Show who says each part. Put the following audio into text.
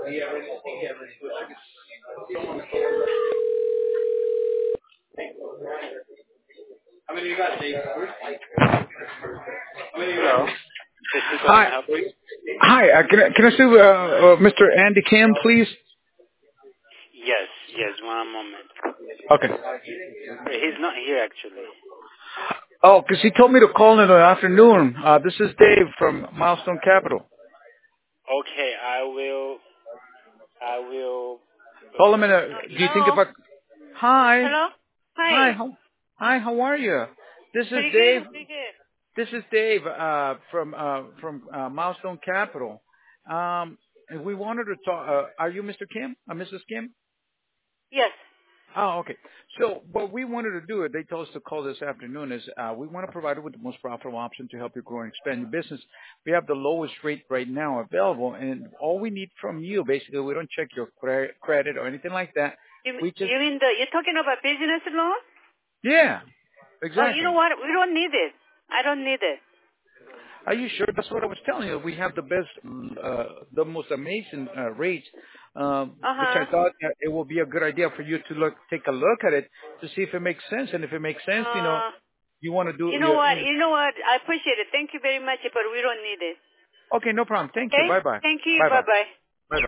Speaker 1: Hello. This is how can I
Speaker 2: Hi.
Speaker 1: help you?
Speaker 2: Hi. Can I see Mr. Andy Kim, please?
Speaker 1: Yes, yes, one moment.
Speaker 2: Okay.
Speaker 1: He's not here actually.
Speaker 2: Oh, 'cause he told me to call in the afternoon. This is Dave from Milestone Capital.
Speaker 1: Okay, I will
Speaker 2: Call him in a. Do you think if
Speaker 3: Hello?
Speaker 2: I? Hi.
Speaker 3: Hello?
Speaker 2: Hi.
Speaker 3: Hi.
Speaker 2: Hi. How are you? This is
Speaker 3: Pretty
Speaker 2: Dave.
Speaker 3: good, pretty good.
Speaker 2: This is Dave from Milestone Capital. And we wanted to talk. Are you Mr. Kim? Mrs. Kim?
Speaker 3: Yes.
Speaker 2: Oh, okay. So what we wanted to do, they told us to call this afternoon, is we want to provide you with the most profitable option to help you grow and expand your business. We have the lowest rate right now available, and all we need from you, basically, we don't check your credit or anything like that.
Speaker 3: You,
Speaker 2: We just,
Speaker 3: you mean you're talking about business loan?
Speaker 2: yeah,
Speaker 3: Oh, you know
Speaker 2: exactly.
Speaker 3: what? We don't need it. I don't need it.
Speaker 2: Are you sure? That's what I was telling you. We have the best, the most amazing rates, which I
Speaker 3: Uh-huh.
Speaker 2: thought that it will be a good idea for you to take a look at it to see if it makes sense. And if it makes sense,
Speaker 3: Uh,
Speaker 2: you want to do
Speaker 3: you know
Speaker 2: your,
Speaker 3: what? You know what? I appreciate it. Thank you very much, but we don't need it.
Speaker 2: okay, no problem. Thank you.
Speaker 3: Okay?
Speaker 2: Bye bye.
Speaker 3: Thank you.
Speaker 2: Bye bye.
Speaker 3: Bye-bye.